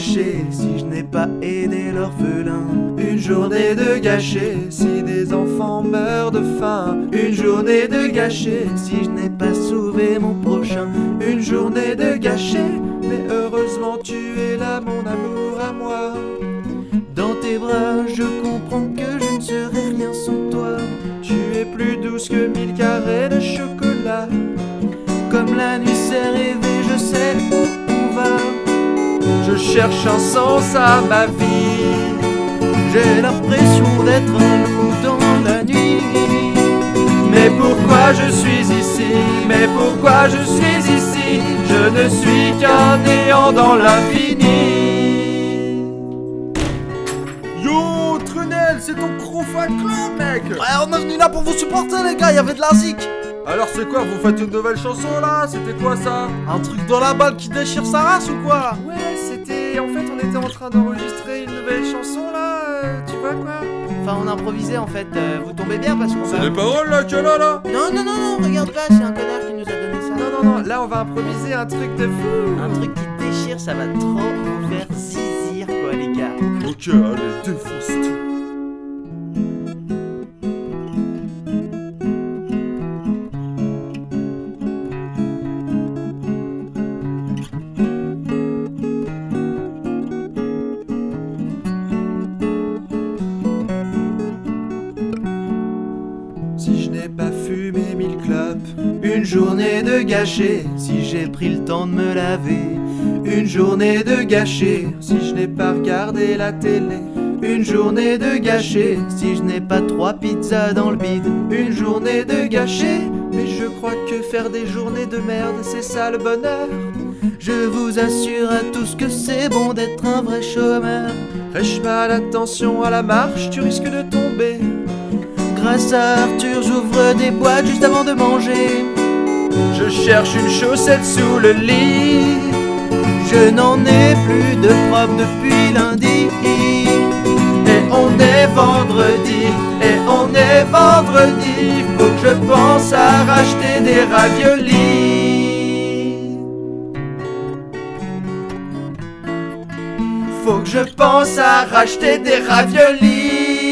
gâchée si je n'ai pas aidé l'orphelin. Une journée de gâchée si des enfants meurent de faim. Une journée de gâchée si je n'ai pas sauvé mon prochain. Une journée de gâchée, mais heureusement tu es là mon amour à moi. Dans tes bras je comprends que je ne serai rien sans toi. Tu es plus douce que 1000 carrés de chocolat. Comme la nuit s'est rêvée, je sais où on va. Je cherche un sens à ma vie. J'ai l'impression d'être un loup dans la nuit. Mais pourquoi je suis ici? Mais pourquoi je suis ici? Je ne suis qu'un néant dans l'infini. Yo, Trunel, c'est ton crew fan club, mec. Ouais, on est venu là pour vous supporter, les gars, y'avait de la zik. Alors c'est quoi, vous faites une nouvelle chanson là? C'était quoi ça? Un truc dans la balle qui déchire sa race ou quoi? Ouais, c'était... En fait, on était en train d'enregistrer une nouvelle chanson là, tu vois quoi? Enfin, on improvisait en fait, vous tombez bien parce qu'on C'est va... les paroles là que là? Non, regarde pas, c'est un connard qui nous a donné ça. Non, là on va improviser un truc de fou. Un truc qui déchire, ça va trop vous faire zizir quoi les gars. Ok, allez, défonce tout. Si je n'ai pas fumé 1000 clopes, une journée de gâchée. Si j'ai pris le temps de me laver, une journée de gâchée. Si je n'ai pas regardé la télé, une journée de gâchée. Si je n'ai pas 3 pizzas dans le bide, une journée de gâchée. Mais je crois que faire des journées de merde, c'est ça le bonheur. Je vous assure à tous que c'est bon d'être un vrai chômeur. Rêche mal, attention à la marche, tu risques de tomber. Grâce à Arthur, j'ouvre des boîtes juste avant de manger. Je cherche une chaussette sous le lit. Je n'en ai plus de propre depuis lundi. Et on est vendredi, faut que je pense à racheter des raviolis. Faut que je pense à racheter des raviolis.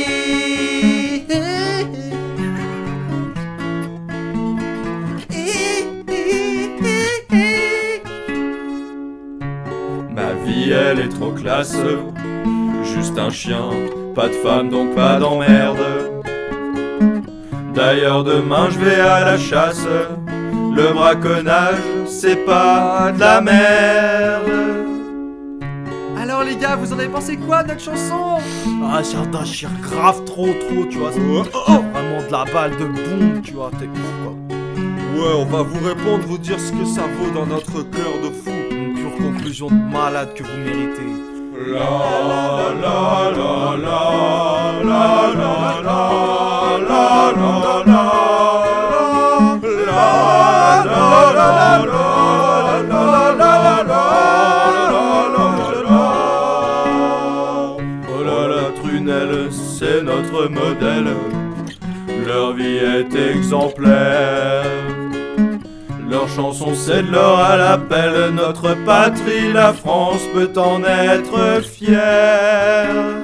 Ma vie elle est trop classe. Juste un chien, pas de femme donc pas d'emmerde. D'ailleurs demain je vais à la chasse. Le braconnage c'est pas de la merde. Alors les gars, vous en avez pensé quoi de notre chanson? Ah, ça déchire grave trop, tu vois. C'est vraiment de la balle de boum, tu vois, t'es ouf quoi. Ouais, on va vous répondre, vous dire ce que ça vaut dans notre cœur de fou. Une pure conclusion de malade que vous méritez. La la la la la la la la la la. C'est notre modèle, leur vie est exemplaire. Leur chanson c'est de l'or à l'appel, notre patrie, la France peut en être fière.